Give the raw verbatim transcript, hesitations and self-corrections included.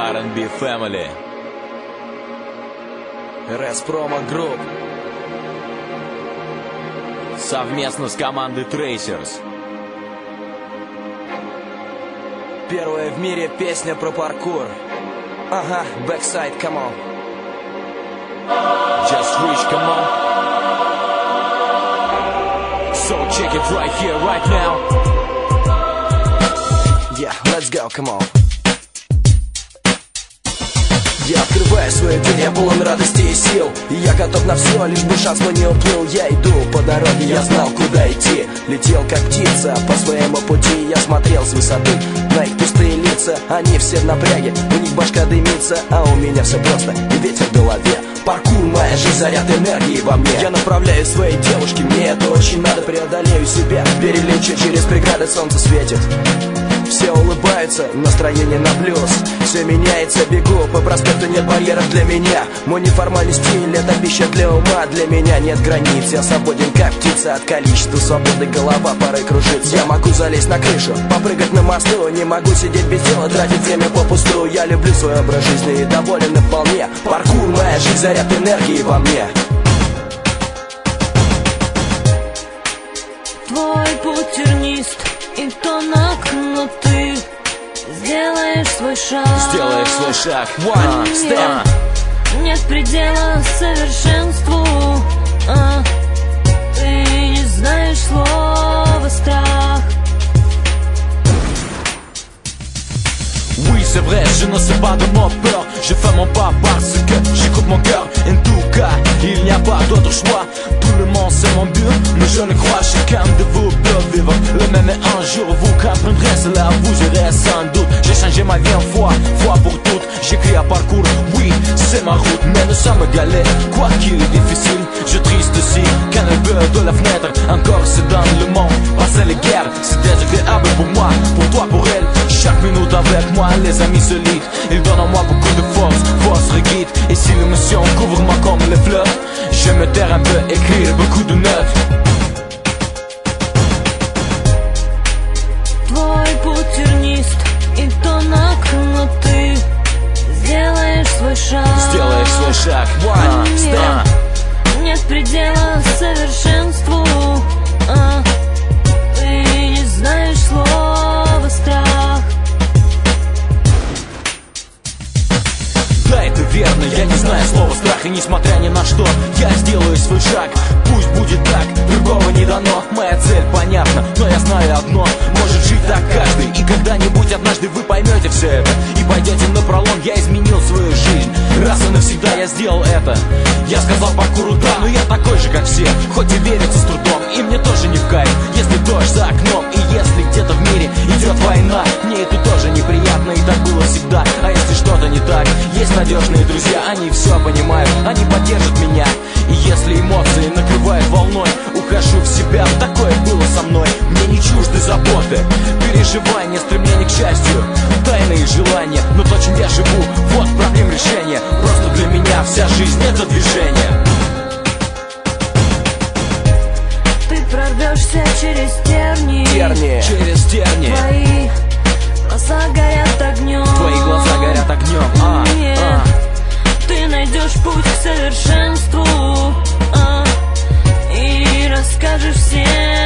ар энд би Family. РС Promo Group совместно с командой Tracers. Первая в мире песня про паркур. Ага, Backside, come on. Just reach, come on. So check it right here, right now. Yeah, let's go, come on. Я открываю свой день, я полон радости и сил, и я готов на все, лишь бы шанс мой не уплыл. Я иду по дороге, я знал, куда идти. Летел как птица по своему пути. Я смотрел с высоты на их пустые лица. Они все в напряге, у них башка дымится, а у меня все просто и ветер в голове. Паркур, моя жизнь, заряд энергии во мне. Я направляю своей девушке, мне это очень надо. Преодолею себя, перелечу через преграды, солнце светит. Все улыбаются, настроение на плюс. Все меняется, бегу по проспекту, нет барьеров для меня. Мой неформальный стиль, это пища для ума. Для меня нет границ, я свободен как птица. От количества свободы голова порой кружится. Я могу залезть на крышу, попрыгать на мосту. Не могу сидеть без дела, тратить время попусту. Я люблю свой образ жизни и доволен и вполне. Паркур, моя жизнь, заряд энергии во мне. Твой путь тернист и тонок, но ты сделаешь свой шаг. Сделаешь свой шаг. One step. Нет предела совершенству, а, ты не знаешь слова страх. Oui c'est vrai, je ne sais pas de mon peur. Je fais mon pas parce que j'écoute mon cœur. En tout cas, il n'y a pas d'autre choix. Tout le monde c'est mon but, mais je ne crois chacun de vous peut vivre le même et un jour vous comprendrez cela, vous irez sans doute. J'ai changé ma vie en fois, fois pour toutes. J'écris à parcours, oui c'est ma route. Mais nous sommes égalés, quoi qu'il est difficile. Je triste aussi, quand elle veut de la fenêtre. Encore c'est dans le monde, passer les guerres. C'est désagréable pour moi, pour toi, pour elle. Chaque minute avec moi, les amis se lient. Ils donnent en moi beaucoup de force, force reguide. Et si l'émotion couvre moi comme les fleurs, je me taire un peu, écrire beaucoup de neuf. Твой путь тернист и тонок, но ты сделаешь свой шаг. Сделаешь свой шаг. One step. Нет предела совершенству, а, ты не знаешь слова страх. Да, это верно, я не знаю слова страх. И несмотря ни на что, я сделаю свой шаг. Пусть будет так, другого не дано. Моя цель понятна, но я знаю одно: может жить так каждый. И когда-нибудь однажды вы поймете все это и пойдете напролом. Я изменил свою жизнь, раз и навсегда я сделал это. Я сказал паркуру да, но я такой же как все. Хоть и верится с трудом, и мне тоже не в кайф. Если дождь за окном, и если где-то в мире идет война, мне это тоже неприятно, и так было всегда. А если что-то не так, есть надежные друзья, они все понимают, они поддержат меня. И если эмоции накрывают волной, ухожу в себя, такое было со мной. Мне не чужды заботы, переживания, стремление к счастью, тайные желания. Но то, чем я живу, вот проблем решения. Просто для меня вся жизнь это движение. Ты прорвешься через терни, Терни. Через терни. твои глаза горят огнем. Твои глаза горят огнем. А, Нет, а. ты найдешь путь к совершенству, а, и расскажешь всем.